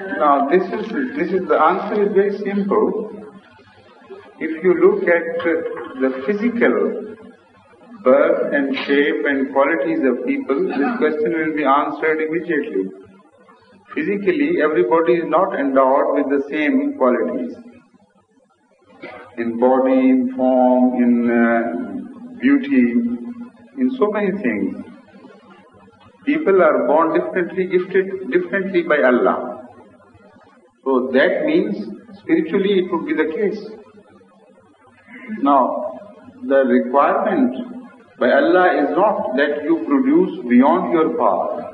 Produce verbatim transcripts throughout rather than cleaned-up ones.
Now this is, this is, the answer is very simple. If you look at the physical birth and shape and qualities of people, this question will be answered immediately. Physically, everybody is not endowed with the same qualities. In body, in form, in uh, beauty, in so many things. People are born differently, gifted differently by Allah. So that means spiritually it would be the case. Now, the requirement by Allah is not that you produce beyond your power.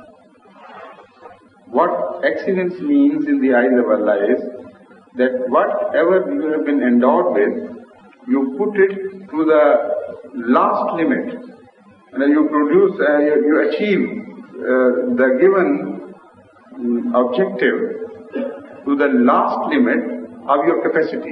What excellence means in the eyes of Allah is that whatever you have been endowed with, you put it to the last limit. And you produce, uh, you, you achieve uh, the given um, objective to the last limit of your capacity.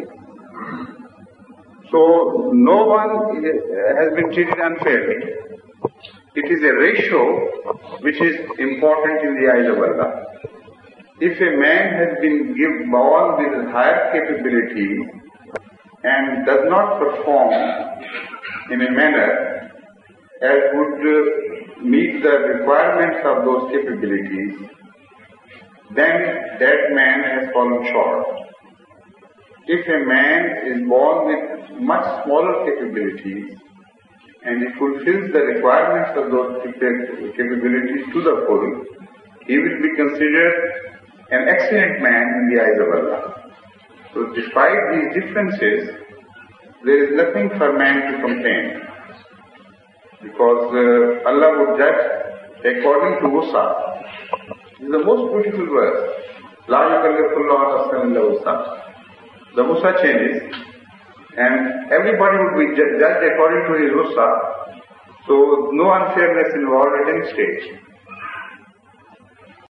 So no one has been treated unfairly. It is a ratio which is important in the eyes of Allah. If a man has been given born with higher capability and does not perform in a manner as would uh, meet the requirements of those capabilities, then that man has fallen short. If a man is born with much smaller capabilities and he fulfills the requirements of those capabilities to the full, he will be considered an excellent man in the eyes of Allah. So despite these differences, there is nothing for man to complain. Because uh, Allah would judge according to wusa. This is the most beautiful verse. La yukallifullahu nafsan illa wusa. The wusa changes, and everybody would be judged according to his wusa. So no unfairness involved at any stage.